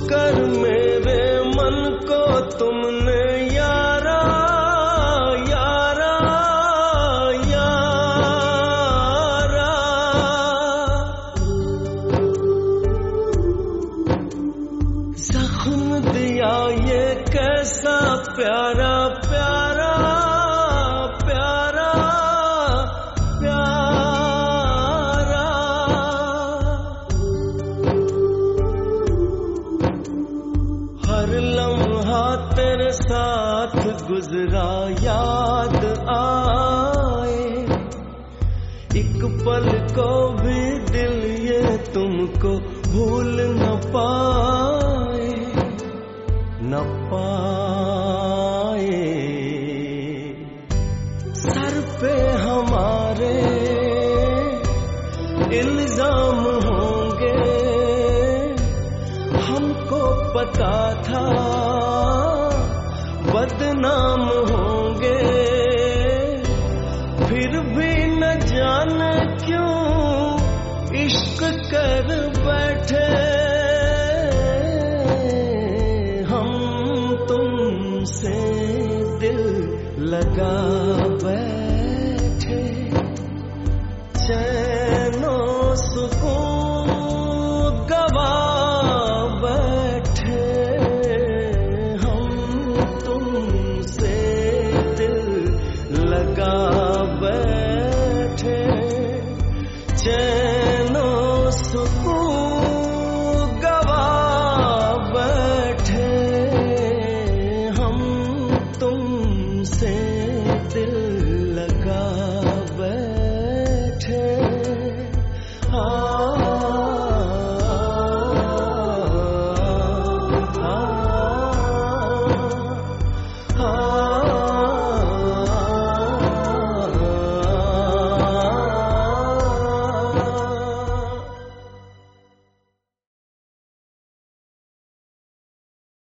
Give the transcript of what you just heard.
कर मेरे मन को तुमने यारा यारा यारा। जख्म दिया ये कैसा प्यारा प्यारा प्यारा प्यारा। हर लम्हा तेरे साथ गुजरा याद आए, एक पल को भी दिल ये तुमको भूल न पाए न पाए। सर पे हमारे इल्जाम होंगे, हमको पता था बदनाम होंगे, फिर भी न जाने क्यों इश्क कर बैठे हम तुमसे दिल लगा बैठे। चैनो सुकून